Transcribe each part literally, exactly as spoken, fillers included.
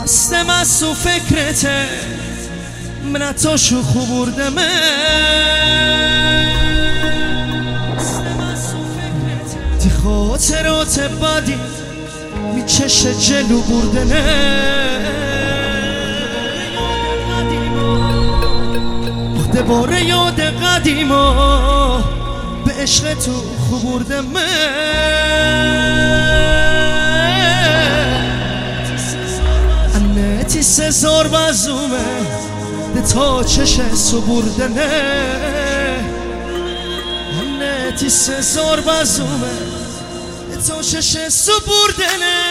مستم از تو فکرته من تو شو خوبوردم دی خاطرات بدی میچشه جلو بردنه دوباره یاد قدیما به عشق تو خوبوردم انه تی سزار بزومه ده تا چشه سبوردنه انه تی سزار بزومه ده تا چشه سبوردنه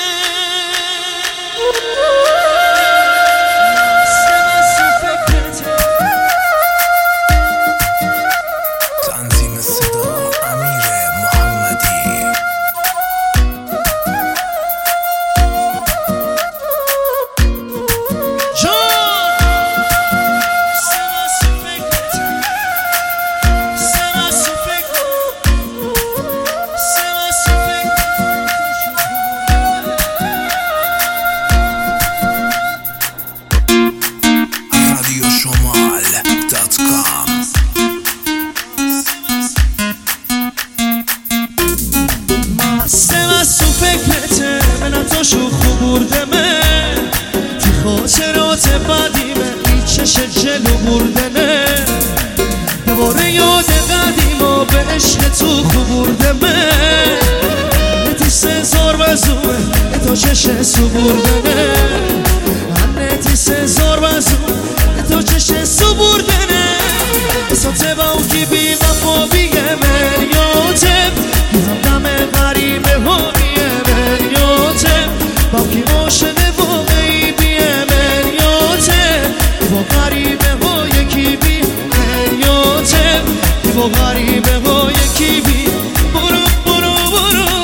شو خوبوردمه تی خاطرات بدیمه میچشه جلو بردنه دوباره یاد قدیما به عشق تو خوبوردمه تی سزار بزومه تا چشه سبوردنه انه تی سزار بزومه تا چشه سبوردنه اساته با اون کی بی وفا بیه مریاتم همدم غریبه ها بیه مریاتم با کی عاشق واقعی بیه مریاتم با غریبه ها یکی بی مریاتم با غریبه ها یکی بی برو برو برو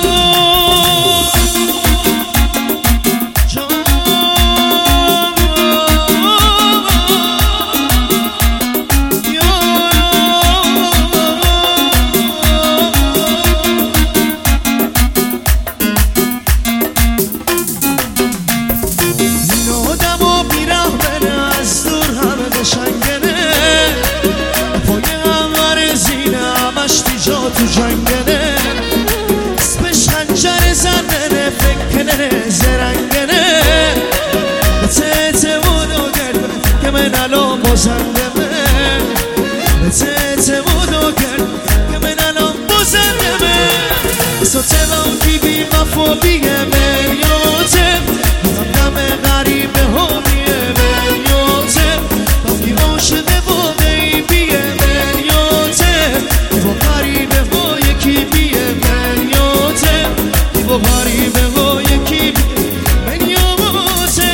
تو جنگنه اسمش خنجر زننه فکرنه زرنگنه اعتمادو کرد که من الان بازندمه اعتمادو کرد که من الان بازندمه اساته با اون کی بی وفا بیه مریاتم همدم غریبه ها بیه مریاتم با کی عاشق واقعی بیه مریاتم با غریبه ها یکی بیه مریاتم با غریبه ها یکی بیه مریاتم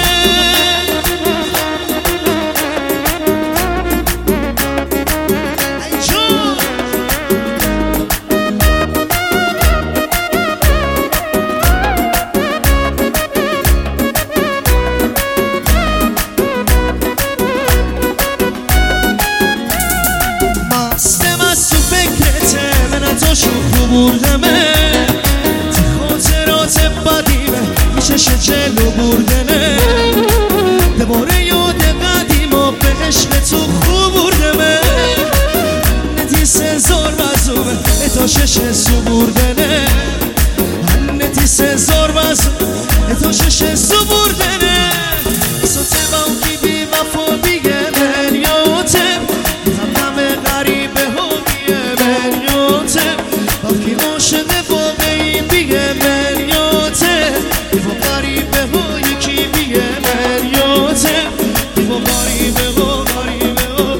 شو خوبوردمه تی خاطرات بدیمه میچشه جلو بردنه دوباره یاد قدیما به عشق تو خوبوردمه نتی سزار بزومه تا ششه سبوردنه نتی سزار بزومه تا ششه سبوردنه ساته با اون کی بی وفا بیه مریاتم همدم غریبه ها بیه مریاتم با کی عاشق واقعی بیه مریاتم با غریبه ها یکی بیه مریاتم با غریبه ها غریبه ها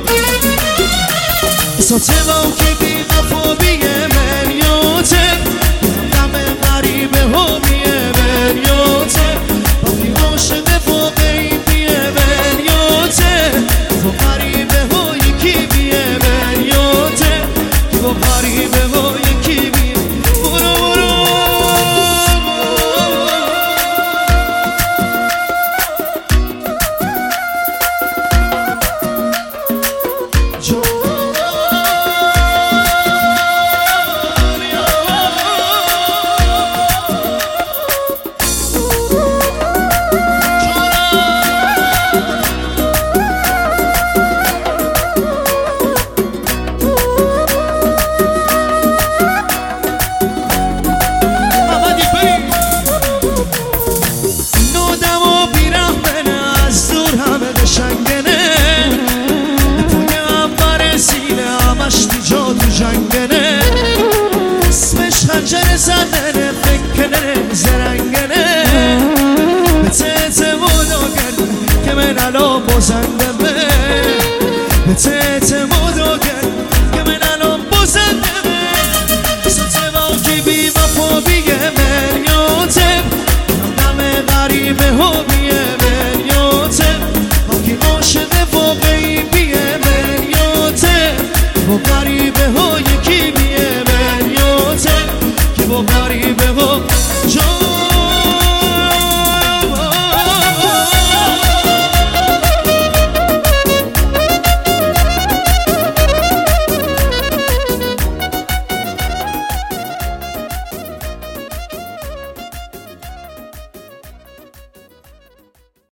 ساته با اون کی بی وفا بیه مریاتم همدم غریبه ها بیه مریاتم با کی عاشق واقعی بیه مریاتم با غریبه ها یکی بیه مریاتم با غریبه ها یکی بیه برو برو بازنده به به